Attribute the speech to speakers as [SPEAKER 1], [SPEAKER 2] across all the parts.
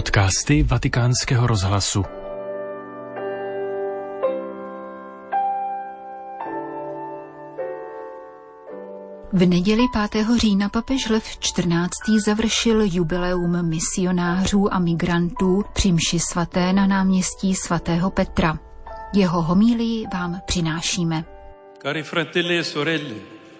[SPEAKER 1] Podcasty Vatikánského rozhlasu.
[SPEAKER 2] V neděli 5. října papež Lev XIV. Završil jubileum misionářů a migrantů při mši svaté na náměstí svatého Petra. Jeho homílii vám přinášíme.
[SPEAKER 3] Cari fratelli e sorelle,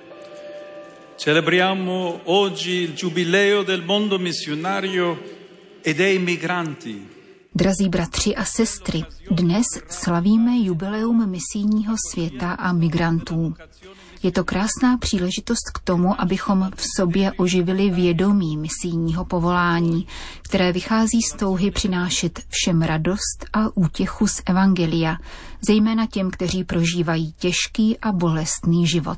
[SPEAKER 3] celebriamo oggi il giubileo del mondo missionario e dei migranti.
[SPEAKER 2] Drazí bratři a sestry, dnes slavíme jubileum misijního světa a migrantů. Je to krásná příležitost k tomu, abychom v sobě oživili vědomí misijního povolání, které vychází z touhy přinášet všem radost a útěchu z evangelia, zejména těm, kteří prožívají těžký a bolestný život.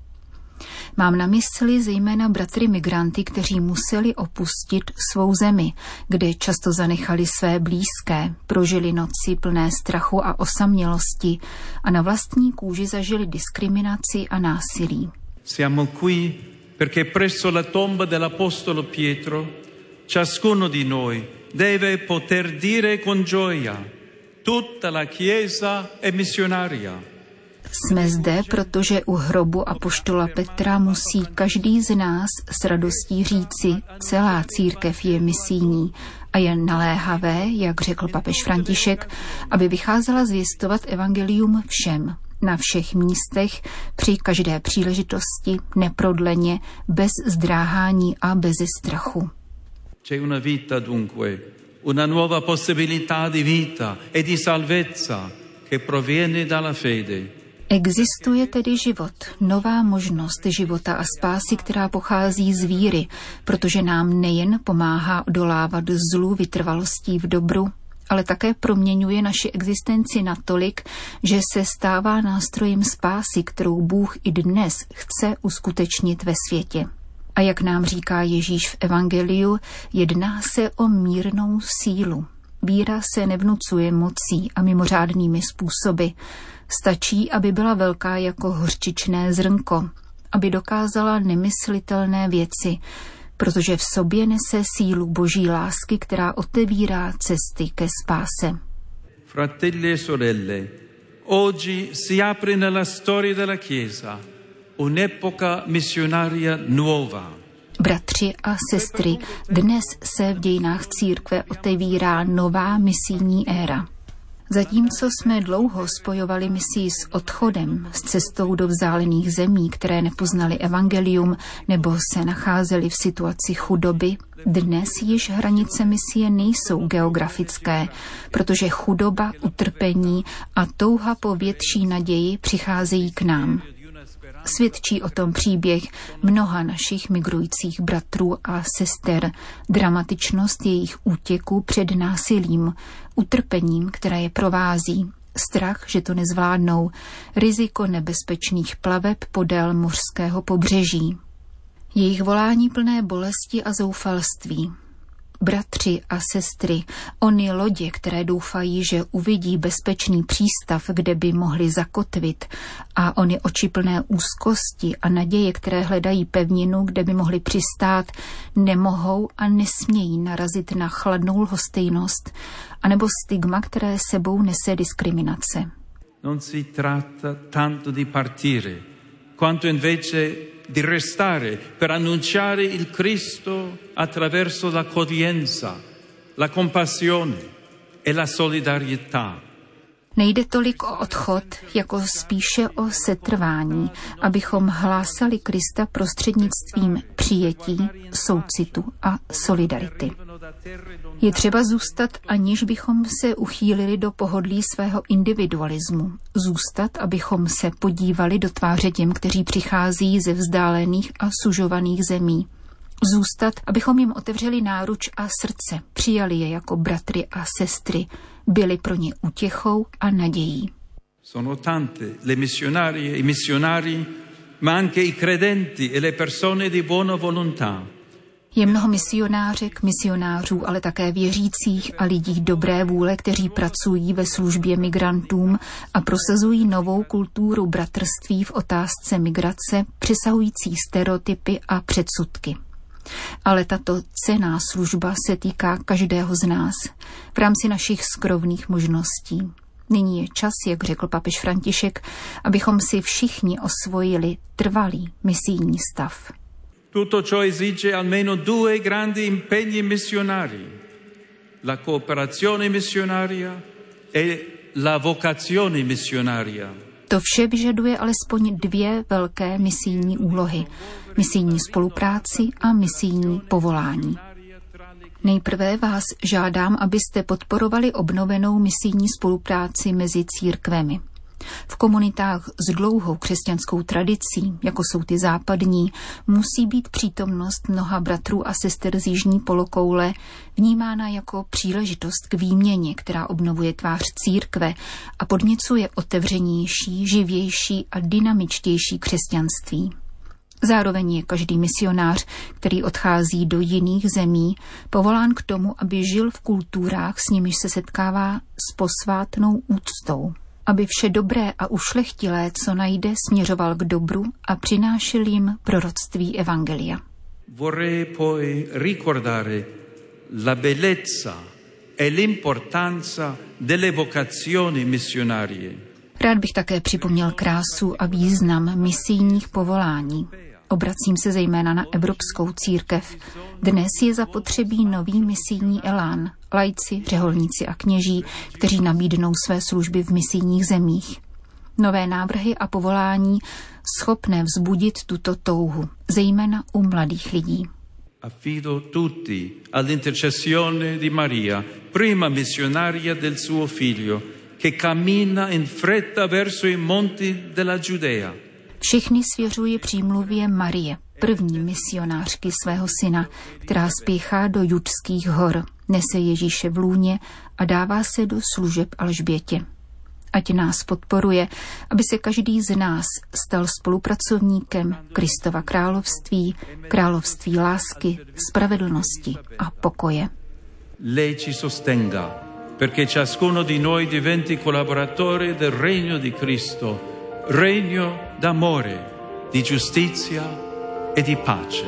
[SPEAKER 2] Mám na mysli zejména bratry migranty, kteří museli opustit svou zemi, kde často zanechali své blízké, prožili noci plné strachu a osamělosti a na vlastní kůži zažili diskriminaci a násilí.
[SPEAKER 3] Siamo qui perché presso la tomba dell'apostolo Pietro ciascuno di noi deve poter dire con gioia: tutta la Chiesa è missionaria.
[SPEAKER 2] Jsme zde, protože u hrobu apoštola Petra musí každý z nás s radostí říci, celá církev je misijní a je naléhavé, jak řekl papež František, aby vycházela zvěstovat evangelium všem, na všech místech, při každé příležitosti, neprodleně, bez zdráhání a bez strachu.
[SPEAKER 3] C'è una vita dunque, una nuova possibilità di vita e di salvezza che proviene dalla fede.
[SPEAKER 2] Existuje tedy život, nová možnost života a spásy, která pochází z víry, protože nám nejen pomáhá odolávat zlu vytrvalostí v dobru, ale také proměňuje naši existenci natolik, že se stává nástrojem spásy, kterou Bůh i dnes chce uskutečnit ve světě. A jak nám říká Ježíš v evangeliu, jedná se o mírnou sílu. Víra se nevnucuje mocí a mimořádnými způsoby. Stačí, aby byla velká jako hořčičné zrnko, aby dokázala nemyslitelné věci, protože v sobě nese sílu boží lásky, která otevírá cesty ke spáse.
[SPEAKER 3] Fratelli e sorelle, oggi si apre nella storia della Chiesa un'epoca missionaria nuova.
[SPEAKER 2] Bratři a sestry, dnes se v dějinách církve otevírá nová misijní éra. Zatímco jsme dlouho spojovali misii s odchodem, s cestou do vzdálených zemí, které nepoznali evangelium nebo se nacházely v situaci chudoby, dnes již hranice misie nejsou geografické, protože chudoba, utrpení a touha po větší naději přicházejí k nám. Svědčí o tom příběh mnoha našich migrujících bratrů a sester, dramatičnost jejich útěku před násilím, utrpením, které je provází, strach, že to nezvládnou, riziko nebezpečných plaveb podél mořského pobřeží. Jejich volání plné bolesti a zoufalství. Bratři a sestry, ony lodě, které doufají, že uvidí bezpečný přístav, kde by mohli zakotvit, a ony oči plné úzkosti a naděje, které hledají pevninu, kde by mohli přistát, nemohou a nesmějí narazit na chladnou lhostejnost, anebo stigma, které sebou nese diskriminace.
[SPEAKER 3] Non si tratta tanto di partire, quanto invece di restare per annunciare il Cristo attraverso l'accoglienza, la compassione e la solidarietà.
[SPEAKER 2] Nejde tolik o odchod, jako spíše o setrvání, abychom hlásali Krista prostřednictvím přijetí, soucitu a solidarity. Je třeba zůstat, aniž bychom se uchýlili do pohodlí svého individualismu. Zůstat, abychom se podívali do tváře těm, kteří přichází ze vzdálených a sužovaných zemí. Zůstat, abychom jim otevřeli náruč a srdce, přijali je jako bratry a sestry, byli pro ně útěchou a nadějí.
[SPEAKER 3] Sono tante le missionarie e i missionari, ma anche i credenti e le persone di buona volontà.
[SPEAKER 2] Je mnoho misionářek, misionářů, ale také věřících a lidí dobré vůle, kteří pracují ve službě migrantům a prosazují novou kulturu bratrství v otázce migrace, přesahující stereotypy a předsudky. Ale tato cenná služba se týká každého z nás v rámci našich skrovných možností. Nyní je čas, jak řekl papež František, abychom si všichni osvojili trvalý misijní stav.
[SPEAKER 3] Tutto ciò esige almeno due grandi impegni missionari: la cooperazione missionaria e la vocazione missionaria.
[SPEAKER 2] To vše vyžaduje alespoň 2 velké misijní úlohy. Misijní spolupráci a misijní povolání. Nejprve vás žádám, abyste podporovali obnovenou misijní spolupráci mezi církvemi. V komunitách s dlouhou křesťanskou tradicí, jako jsou ty západní, musí být přítomnost mnoha bratrů a sester z jižní polokoule vnímána jako příležitost k výměně, která obnovuje tvář církve a podněcuje otevřenější, živější a dynamičtější křesťanství. Zároveň je každý misionář, který odchází do jiných zemí, povolán k tomu, aby žil v kulturách, s nimiž se setkává s posvátnou úctou. Aby vše dobré a ušlechtilé, co najde, směřoval k dobru a přinášel jim proroctví evangelia.
[SPEAKER 3] Vorrei poi ricordare la bellezza e l'importanza delle vocazioni missionarie.
[SPEAKER 2] Rád bych také připomněl krásu a význam misijních povolání. Obracím se zejména na evropskou církev. Dnes je zapotřebí nový misijní elán, laici, řeholníci a kněží, kteří nabídnou své služby v misijních zemích. Nové návrhy a povolání schopné vzbudit tuto touhu, zejména u mladých lidí.
[SPEAKER 3] Affido tutti all'intercessione di Maria, prima missionaria del suo figlio, che cammina in fretta verso i monti della Giudea.
[SPEAKER 2] Všechny svěřuji přímluvě Marie, první misionářky svého syna, která spěchá do judských hor, nese Ježíše v lůně a dává se do služeb Alžbětě. Ať nás podporuje, aby se každý z nás stal spolupracovníkem Kristova království, království lásky, spravedlnosti a pokoje.
[SPEAKER 3] Lei ci sostenga, perché ciascuno di noi diventi collaboratore del regno di Cristo, regno d'amore, di giustizia e di pace.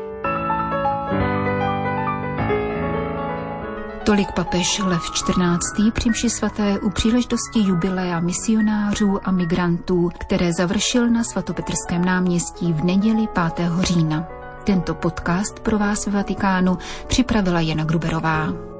[SPEAKER 2] Tolik papež Lev XIV. Při mši svaté u příležitosti jubilea misionářů a migrantů, které završil na svatopetrském náměstí v neděli 5. října. Tento podcast pro vás ve Vatikánu připravila Jana Gruberová.